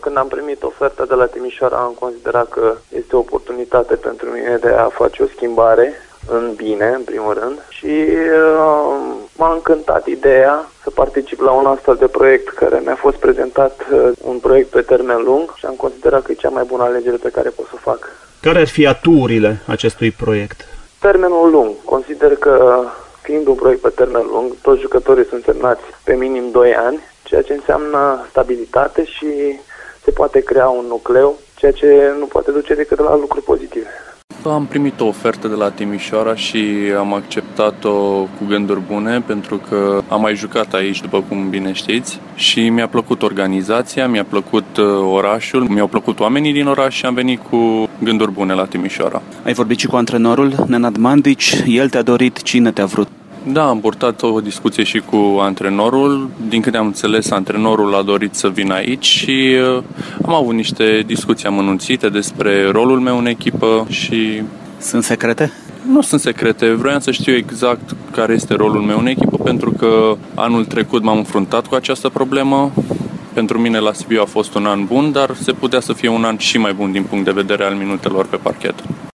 Când am primit oferta de la Timișoara, am considerat că este o oportunitate pentru mine de a face o schimbare în bine, în primul rând, și m-a încântat ideea să particip la un astfel de proiect care mi-a fost prezentat, un proiect pe termen lung, și am considerat că e cea mai bună alegere pe care pot să o fac. Care ar fi aturile acestui proiect? Termenul lung. Consider că, fiind un proiect pe termen lung, toți jucătorii sunt semnați pe minim 2 ani, ceea ce înseamnă stabilitate și se poate crea un nucleu, ceea ce nu poate duce decât la lucruri pozitive. Am primit o ofertă de la Timișoara și am acceptat-o cu gânduri bune, pentru că am mai jucat aici, după cum bine știți, și mi-a plăcut organizația, mi-a plăcut orașul, mi-au plăcut oamenii din oraș și am venit cu gânduri bune la Timișoara. Ai vorbit și cu antrenorul, Nenad Mandici, el te-a dorit, cine te-a vrut? Da, am purtat o discuție și cu antrenorul. Din câte am înțeles, antrenorul a dorit să vină aici și am avut niște discuții amănunțite despre rolul meu în echipă și... Sunt secrete? Nu sunt secrete. Vroiam să știu exact care este rolul meu în echipă, pentru că anul trecut m-am înfruntat cu această problemă. Pentru mine la Sibiu a fost un an bun, dar se putea să fie un an și mai bun din punct de vedere al minutelor pe parchet.